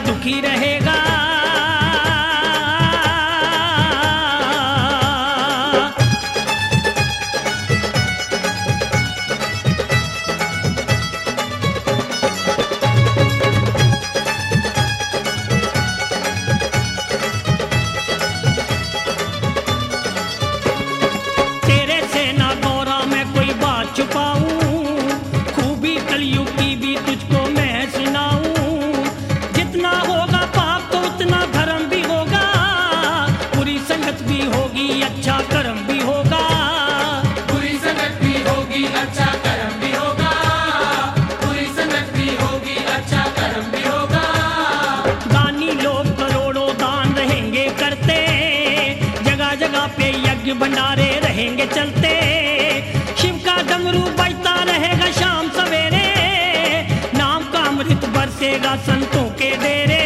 दुखी रहेगा। तेरे से ना गौरा मैं कोई बात छुपाऊं, खूबी कलयुग की भी तुझको मैं सुनाऊं। जितना होगा पाप तो उतना धर्म भी होगा, बुरी संगत भी होगी अच्छा कर्म भी होगा। बुरी संगत भी होगी अच्छा कर्म भी होगा, बुरी संगत भी होगी अच्छा कर्म भी होगा। दानी लोग करोड़ों दान रहेंगे करते, जगह जगह पे यज्ञ भंडारे रहेंगे चलते। शिव का डमरू बजता रहेगा शाम सवेरे, नाम का अमृत बरसेगा संतों के डेरे।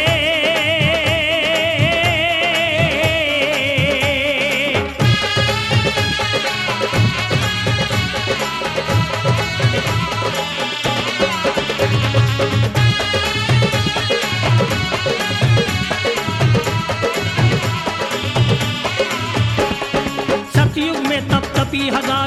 सतयुग में तप तपी हजार